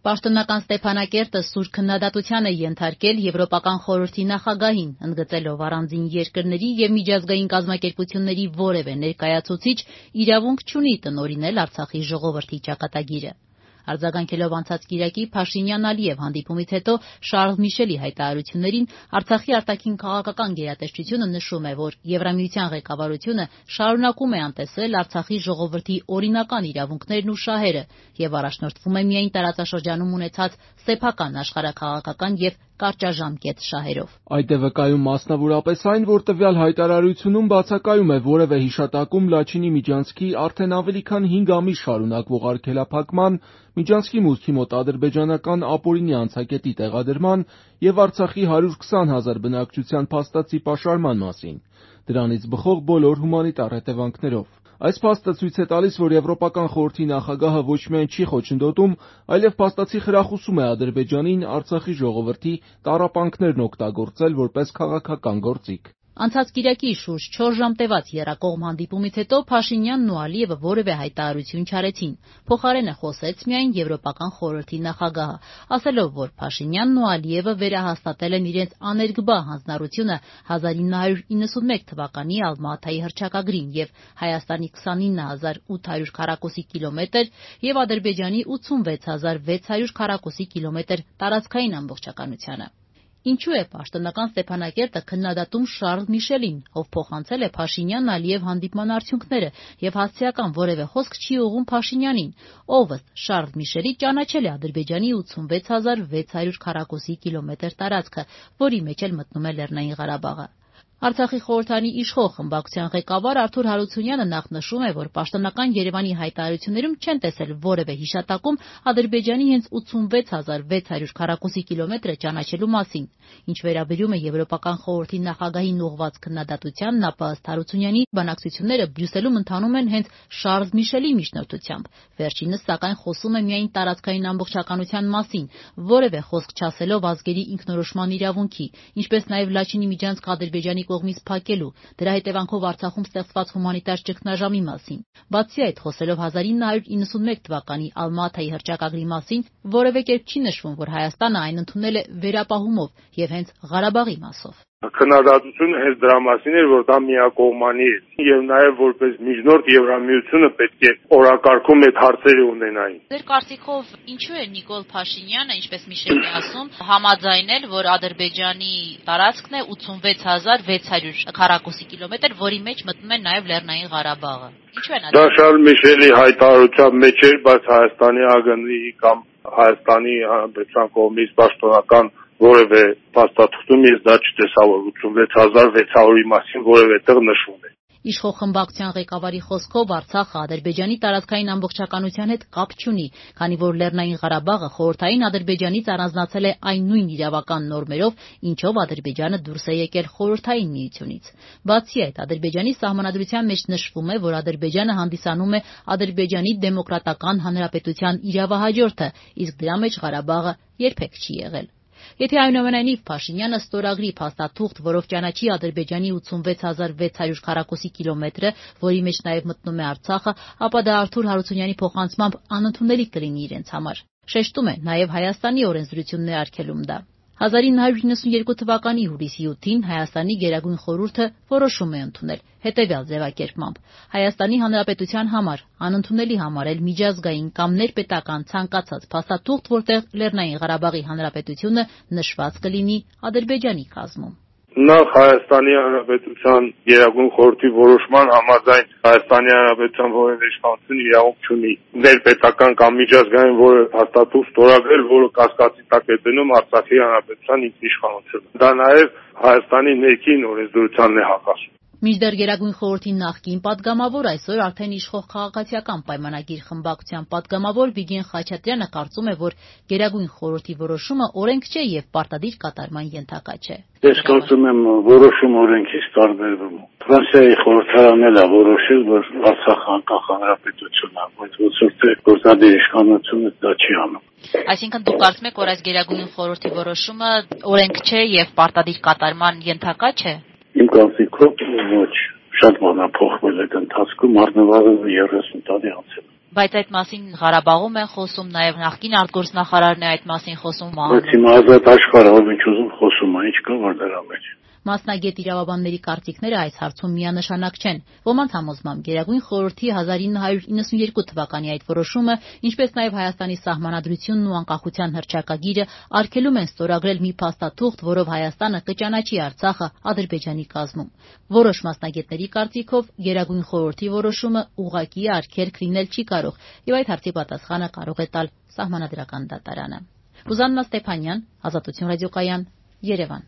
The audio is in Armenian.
Պաշտոնական Ստեփանակերտը սուր քննադատության է ենթարկել Եվրոպական խորհրդի նախագահին, ընդգծելով առանձին երկրների եւ միջազգային կազմակերպությունների որևէ ներկայացուցիչ իրավունք չունի տնօրինել Արցախի ժողովրդի ճակատագիրը։ Արձագանքելով անցած կիրակի Փաշինյան-Ալիև հանդիպումից հետո Շարլ Միշելի հայտարարություններին Արցախի արտաքին քաղաքական գերատեսչությունը նշում է, որ Եվրամիության ղեկավարությունը շարունակում է անտեսել Արցախի ժողովրդի օրինական իրավունքներն ու շահերը եւ առաջնորդվում է միայն տարածաշրջանում ունեցած սեփական աշխարհաքաղաքական եւ կարճաժամկետ շահերով։ Այդ է վկայում մասնավորապես այն, որ տվյալ հայտարարությունում բացակայում է որևէ հիշատակում Լաչինի Միջանցքի արդեն ավելի քան 5 ամիս շարունակվող արգելափակման, Միջանցքի մուտքի մոտ ադրբեջանական ապօրինի անցակետի տեղադրման եւ Արցախի 120,000 բնակչության փաստացի պաշարման մասին, դրանից բխող բոլոր հումանիտար հետևանքներով։ Այս փաստը ցույց է տալիս, որ Եվրոպական խորհրդի նախագահը ոչ միայն չի խոչընդոտում, այլև փաստացի խրախուսում է Ադրբեջանին Արցախի ժողովրդի տառապանքներն օգտագործել որպես քաղաքական գործիք։ Անցած կիրակի շուրջ 4 ժամ տևած եռակողմ հանդիպումից հետո Փաշինյանն ու Ալիևը որևէ հայտարարություն չարեցին։ Փոխարենը խոսեց միայն Եվրոպական խորհրդի նախագահը, ասելով, որ Փաշինյանն ու Ալիևը վերահաստատել են իրենց աներկբա հանձնառությունը 1991 թվականի Ալմատայի հռչակագրին եւ Հայաստանի 29,800 քառակուսի կիլոմետր եւ Ադրբեջանի 86,600 քառակուսի կիլոմետր տարածքային ամբողջականությանը։ Ինչու է պաշտոնական Ստեփանակերտը քննադատում Շարլ Միշելին, ով փոխանցել է Փաշինյան-Ալիև հանդիպման արդյունքները եւ հասցեական որևէ խոսք չի ուղղում Փաշինյանին, ով ըստ Շարլ Միշելի ճանաչել է Ադրբեջանի 86,600 քառակուսի կիլոմետր տարածքը, որի մեջ էլ մտնում է Լեռնային Ղարաբաղը։ Արցախի խորհրդանի իշխող խմբակցության ղեկավար Արթուր Հարությունյանը նախ նշում է, որ պաշտոնական Երևանի հայտարարություններում չեն տեսել որևէ հիշատակում Ադրբեջանի հենց 86,600 քառակուսի կիլոմետրը ճանաչելու մասին։ Ինչ վերաբերում է Եվրոպական խորհրդի նախագահին ուղղված քննադատությանն, ապա ըստ Հարությունյանի բանակցությունները Բրյուսելում ընթանում են հենց Շարլ Միշելի միջնորդությամբ։ Վերջինս սակայն խոսում է միայն տարածքային ամբողջականության մասին, որևէ խոսք չասելով ազգերի ինքնորոշման իրավունքի, ինչպես նաև Լաչինի Միջանցք Ադրբեջանի կողմից փակելու, դրա հետևանքով Արցախում ստեղծված հումանիտար ճգնաժամի մասին։ Բացի այդ, խոսելով 1991 թվականի Ալմատայի հռչակագրի մասին, որևէ կերպ չի նշվում, որ Հայաստանը այն ընդունել է վերապահումով եւ հենց Ղարաբաղի մասով։ Քննադատությունը հենց դրա մասին էր, որ դա միակողմանի է եւ նաեւ որպես միջնորդ Եվրամիությունը պետք է օրակարգում այդ հարցերը ունենային։ Ձեր կարծիքով ինչու է Նիկոլ Փաշինյանը, ինչպես Միշելն է ասում, համաձայնել, որ Ադրբեջանի տարածքն է 86,600 քառակուսի կիլոմետր, որի մեջ մտնում է նաեւ Լեռնային Ղարաբաղը։ Ինչու են դա Շարլ Միշելի հայտարարության մեջ էր, բայց Հայաստանի ԱԳՆ-ի կամ Հայաստանի հանրապետության կողմից պաշտոնական որևէ փաստաթղթում ես դա չտեսա, որ 86,600-ի մասին որևէ տեղ նշվում է։ Իշխող խմբակցության ղեկավարի խոսքով Արցախը Ադրբեջանի տարածքային ամբողջականության հետ կապ չունի, քանի որ Լեռնային Ղարաբաղը խորհրդային Ադրբեջանից առանձնացել է այն նույն իրավական նորմերով, ինչով Ադրբեջանը դուրս է եկել խորհրդային միությունից։ Բացի այդ, Ադրբեջանի սահմանադրության մեջ նշվում է, որ Ադրբեջանը հանդիսանում է Ադրբեջանի դեմոկրատական հանրապետության իրավահաջորդը, իսկ դրա մեջ Ղարաբաղը երբեք չի եղել։ Եթե այնուամենայնիվ Փաշինյանը ստորագրի փաստաթուղթ, որով ճանաչի Ադրբեջանի 86,600 քառակուսի կիլոմետրը, որի մեջ նաև մտնում է Արցախը, ապա դա Արթուր Հարությունյանի փոխանցմամբ անընդունելի կլինի իրենց համար։ Շեշտում է, նաև Հայաստանի օրենսդրությունն է արգելում դա։ 1992 թվականի հուլիսի 8-ին Հայաստանի Գերագույն խորհուրդը որոշում է ընդունել հետևյալ ձևակերպմամբ. Հայաստանի Հանրապետության համար անընդունելի համարել միջազգային կամ ներպետական ցանկացած փաստաթուղթ, որտեղ Լեռնային Ղարաբաղի Հանրապետությունը նշված կլինի Ադրբեջանի կազմում։ Նախ Հայաստանի Հանրապետության Գերագույն խորհրդի որոշման համաձայն Հայաստանի Հանրապետության որևէ իշխանություն իրավունք չունի ներպետական կամ միջազգային որևէ փաստաթուղթ ստորագրել, որը կասկածի տակ է դնում Արցախի Հանրապետության ինքնիշխանությունը։ Դա նաև Հայաստանի ներքին օրենսդրությանն է հակասում։ Մինչդեռ Գերագույն խորհրդի նախկին պատգամավոր, այսօր արդեն իշխող քաղաքացիական պայմանագիր խմբակցության պատգամավոր Վիգեն Խաչատրյանը կարծում է, որ Գերագույն խորհրդի որոշումը օրենք չէ եւ պարտադիր կատարման ենթակա չէ։ Ես կարծում եմ որոշումը օրենքից տարբերվում։ Ֆրանսիայի խորհրդարանն էլ է որոշել, որ Արցախը անկախ հանրապետություն է, բայց ոչ թե գործադիր իշխանությունը դա չի անում։ Այսինքն դուք կարծում եք, որ այս Գերագույն խորհրդի որոշումը օրենք չէ եւ պարտադիր կատարման ենթակա չէ։ Իմ կարծիքով ոչ, շատ բան է փոխվել այդ ընթացքում, առնվազն 30 տարի անցել։ Բայց այդ մասին Ղարաբաղում են խոսում, նաև նախկին արտգործնախարարն է այդ մասին խոսում։ Բայց հիմա ազատ աշխարհը ով ինչ ուզում խոսում է, ինչ կա որ դրա մեջ։ Մասնագետ իրավաբանների կարծիքները այս հարցում միանշանակ չեն։ Ոմանց համոզմամբ Գերագույն խորհրդի 1992 թվականի այդ որոշումը, ինչպես նաև Հայաստանի սահմանադրությունն ու անկախության հռչակագիրը արգելում են ստորագրել մի փաստաթուղթ, որով Հայաստանը կճանաչի Արցախը Ադրբեջանի կազմում։ Որոշ մասնագետների կարծիքով Գերագույն խորհրդի որոշումը ուղղակի արգելք լինել չի կարող, եւ այդ հարցի պատասխանը կարող է տալ Սահմանադրական դատարանը։ Ռուզաննա Ստեփանյան, Ազատություն ռադիոկայան, Երևան։